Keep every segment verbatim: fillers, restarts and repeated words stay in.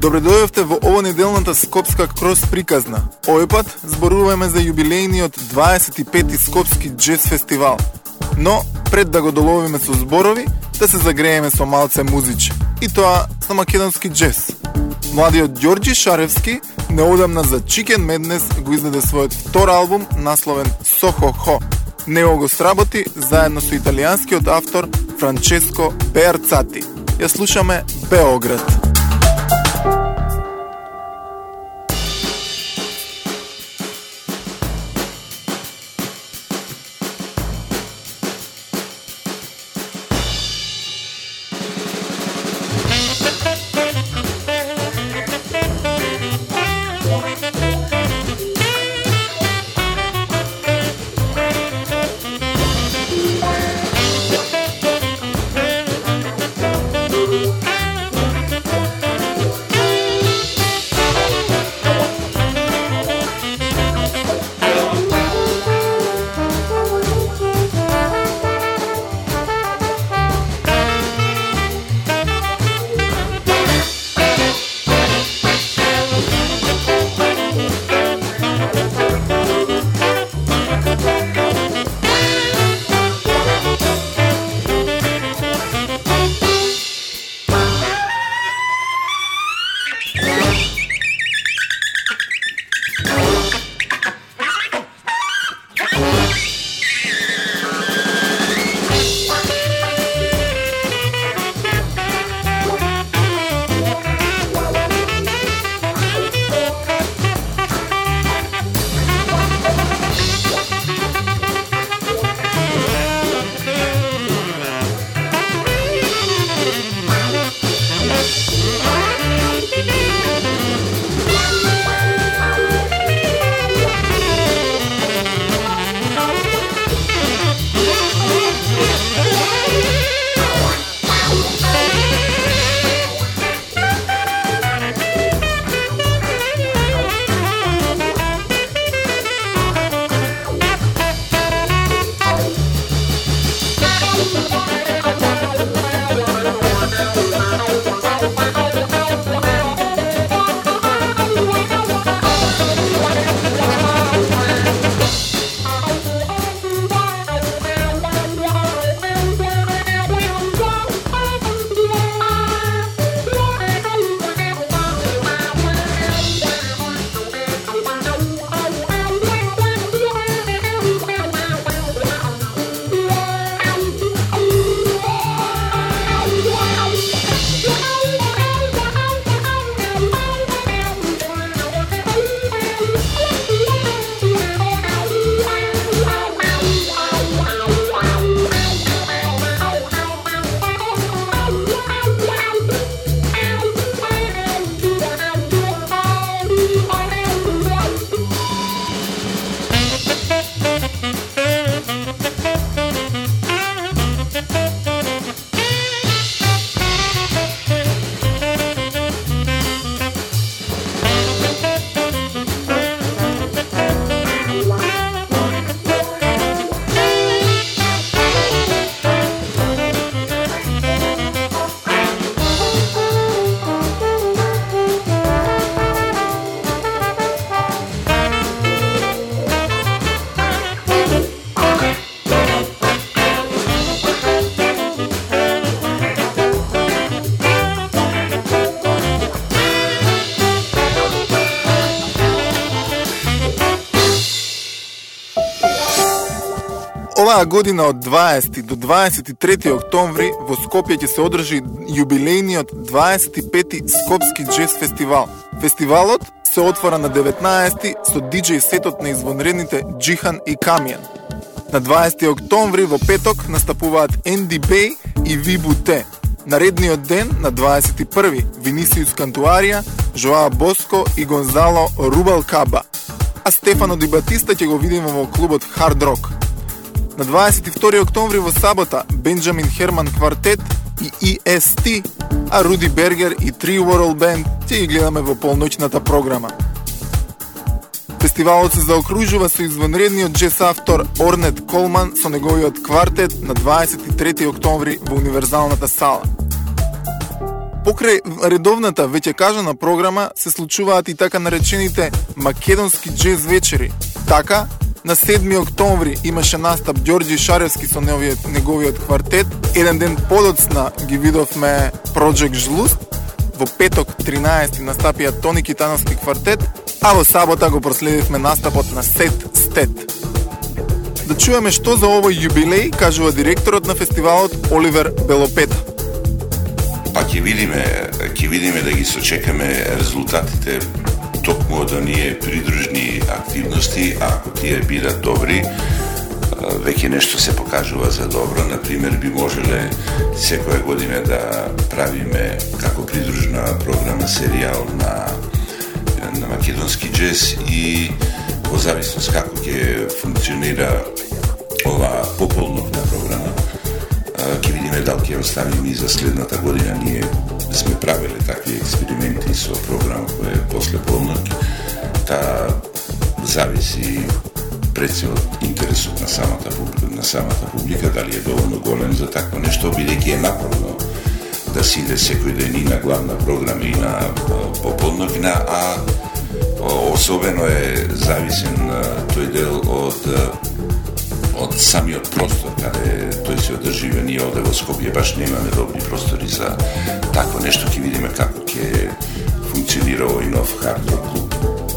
Добре дојдовте во овонеделната Скопска крос приказна. Овој пат зборуваме за јубилејниот дваесет и пети Скопски джез фестивал. Но, пред да го доловиме со зборови, да се загрееме со малце музиче. И тоа со македонски джез. Младиот Ѓорѓи Шаревски неодамна за Chicken Madness го издаде својот втор албум насловен Сохо-хо. Него го сработи заедно со италијанскиот автор Франческо Беарцати. Ја слушаме Београд. Оваа година од дваесети до дваесет и трети октомври во Скопје ќе се одржи јубилејниот дваесет и пети Скопски джез фестивал. Фестивалот се отвора на деветнаесети со диџеј сетот на извонредните Џихан и Камијан. На дваесети октомври во петок настапуваат Енди Беј и Вибу Те. Наредниот ден, на дваесет и први, Винисиус Кантуарија, Жоаа Боско и Гонзало Рубалкаба. А Стефано Ди Батиста ќе го видиме во клубот Хард Рок. На дваесет и втори октомври во сабота Бенџамин Херман квартет и И Ес Ти, а Руди Бергер и Три World Band ќе ги гледаме во полноќната програма. Фестивалот се заокружува со извонредниот джез автор Орнет Колман со неговиот квартет на дваесет и трети октомври во Универзалната сала. Покрај редовната, веќе кажана програма, се случуваат и така наречените македонски джез вечери. Така, на седми октомври имаше настап Ѓорѓи Шаревски со неговиот, неговиот квартет. Еден ден подоцна ги видовме Project Жлуст. Во петок тринаесети настапија Тони Китановски квартет, а во сабота го проследивме настапот на Сет Стет. Да чуеме што за овој јубилеј кажува директорот на фестивалот Оливер Белопета. Па ќе видиме, ќе видиме да ги сочекаме резултатите токму од оние придружни активности, а ако тие бидат добри, веќе нешто се покажува за добро. Например, би можеле секоја година да правиме како придружна програма серијал на, на македонски джез и во зависност како ќе функционира ова пополновна програма, ќе видиме дали ќе оставиме и за следната година. Ние сме правиле такви експерименти со програма која е после полнок. Та зависи пред се од интересот на самата публика, на самата публика, дали е доволно голем за такво нешто, бидејќи е напорно да си иде секој ден и на главна програма и на пополнокина, а особено е зависен тој дел од од самиот простор каде тој се одржива. Ние овде во Скопје баш немаме добри простори за такво нешто. Ќе видиме како ќе функционира овој нов хард рок клуб.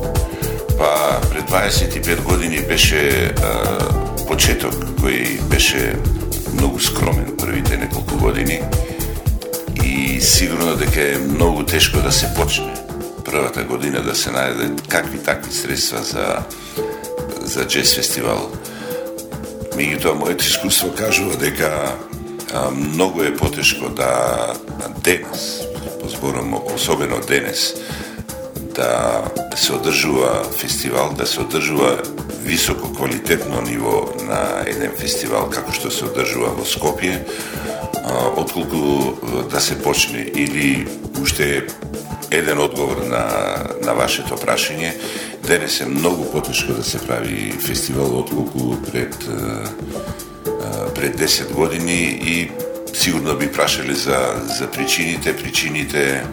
Па пред дваесет и пет години беше а, почеток кој беше многу скромен првите неколку години и сигурно дека е многу тешко да се почне првата година да се најде какви такви средства за за джез фестивал. Меѓутоа, моето искуство кажува дека а, многу е потешко да денес, позборам особено денес, да се одржува фестивал, да се одржува високо квалитетно ниво на еден фестивал како што се одржува во Скопје, отколку да се почне. Или уште еден одговор на, на вашето прашање, денес е многу потешко да се прави фестивал отколку пред, пред десет години и сигурно би прашали за, за причините. Причините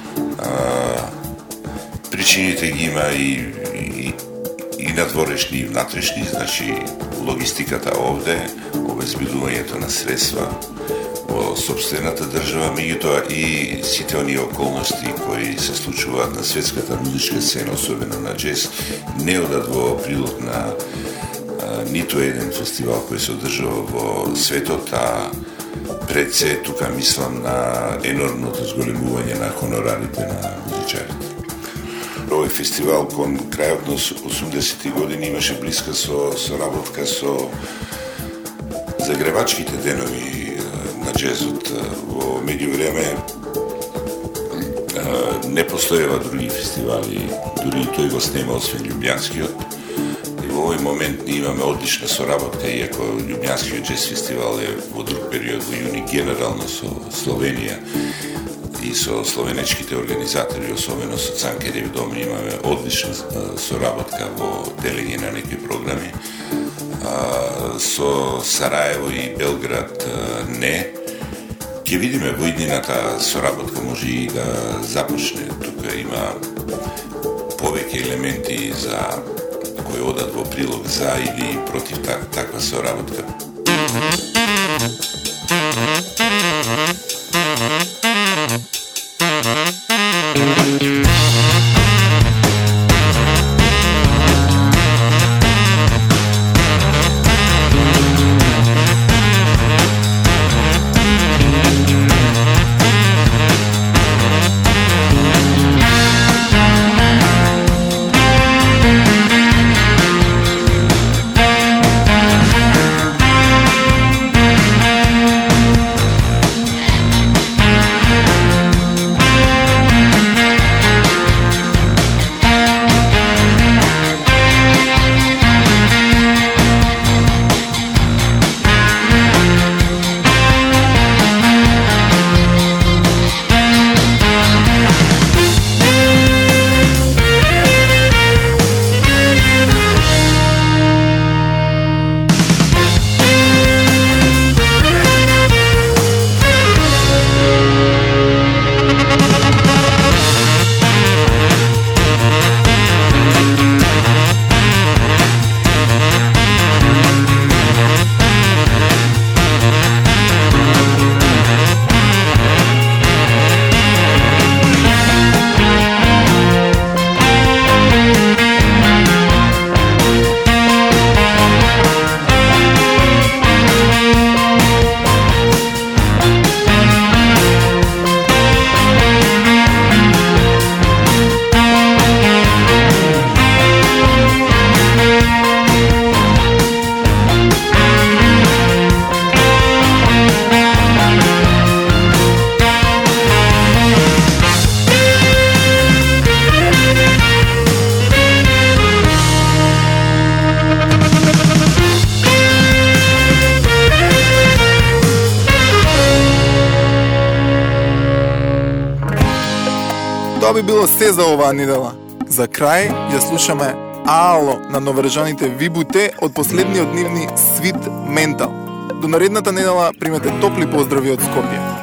Причините ги има и, и, и надворешни и внатрешни, значи логистиката овде, обезбедувањето на средства во собствената држава, меѓутоа и сите оние околности кои се случуваат на светската музичка сцена, особено на джез, не одат во прилог на а, ниту еден фестивал кој се одржува во светот, а пред се тука мислам на енормното зголемување на хонорарите на музичарите. Овој фестивал кон крајот на осумдесетти години имаше блиска со, со работка со загревачките денови на джезот. Во меѓувреме не постоева други фестивали, дури и тој го снема освен Љубљанскиот. И во овој момент ние имаме одлична соработка, иако Љубљанскиот джез фестивал е во друг период во јуни генерално со Словенија и со словенечките организатори, особено со Цанкерев дом, имаме одлична соработка во делење на некои програми. А, со Сараево и Белград не. Ќе видиме во иднината соработка може и да започне. Тука има повеќе елементи за кои одат во прилог за или против так, таква соработка. Тоа би било се за оваа недела. За крај ја слушаме Ало на новорежаните Вибуте од последниот нивни Свит Ментал. До наредната недела примете топли поздрави од Скопје.